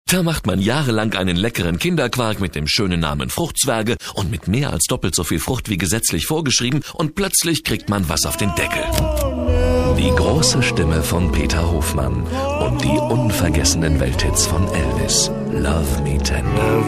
Da macht man jahrelang einen leckeren Kinderquark mit dem schönen Namen Fruchtzwerge und mit mehr als doppelt so viel Frucht wie gesetzlich vorgeschrieben und plötzlich kriegt man was auf den Deckel. Die große Stimme von Peter Hofmann und die unvergessenen Welthits von Elvis. Love Me Tender.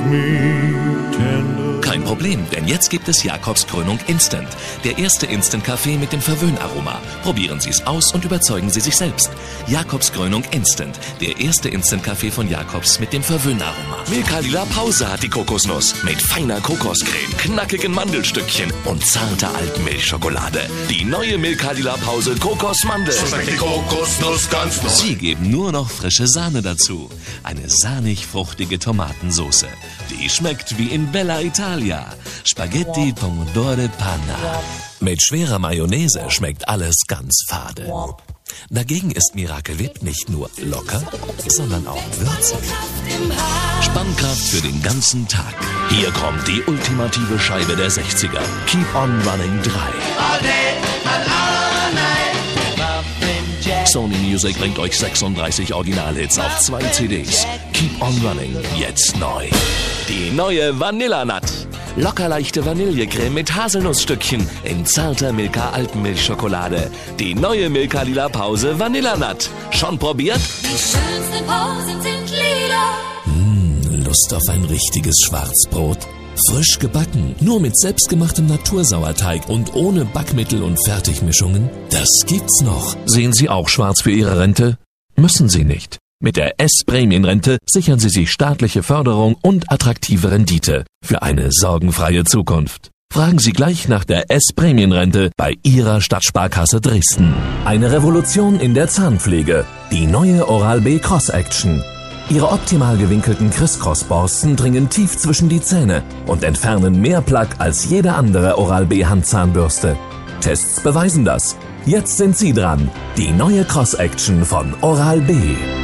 Kein Problem, denn jetzt gibt es Jacobs Krönung Instant. Der erste Instant-Kaffee mit dem Verwöhnaroma. Probieren Sie es aus und überzeugen Sie sich selbst. Jacobs Krönung Instant. Der erste Instant-Kaffee von Jacobs mit dem Verwöhnaroma. Milka Lila Pause hat die Kokosnuss. Mit feiner Kokoscreme, knackigen Mandelstückchen und zarter Alpenmilchschokolade. Die neue Milka Lila Pause Kokosmandel. So schmeckt die Kokosnuss ganz neu. Sie geben nur noch frische Sahne dazu. Eine sahnig-fruchtige Tomatensauce. Die schmeckt wie in Bella Italia. Spaghetti Pomodore Panna. Mit schwerer Mayonnaise schmeckt alles ganz fade. Dagegen ist Miracle Whip nicht nur locker, sondern auch würzig. Spannkraft für den ganzen Tag. Hier kommt die ultimative Scheibe der 60er. Keep on Running 3. Sony Music bringt euch 36 Originalhits auf 2 CDs. Keep on Running, jetzt neu. Die neue Vanillanut. Lockerleichte Vanillecreme mit Haselnussstückchen in zarter Milka Alpenmilchschokolade. Die neue Milka Lila Pause Vanillanut. Schon probiert? Die schönsten Pausen sind lila. Lust auf ein richtiges Schwarzbrot? Frisch gebacken, nur mit selbstgemachtem Natursauerteig und ohne Backmittel und Fertigmischungen? Das gibt's noch. Sehen Sie auch schwarz für Ihre Rente? Müssen Sie nicht. Mit der S-Prämienrente sichern Sie sich staatliche Förderung und attraktive Rendite für eine sorgenfreie Zukunft. Fragen Sie gleich nach der S-Prämienrente bei Ihrer Stadtsparkasse Dresden. Eine Revolution in der Zahnpflege. Die neue Oral-B Cross-Action. Ihre optimal gewinkelten Criss-Cross-Borsten dringen tief zwischen die Zähne und entfernen mehr Plaque als jede andere Oral-B Handzahnbürste. Tests beweisen das. Jetzt sind Sie dran. Die neue Cross-Action von Oral-B.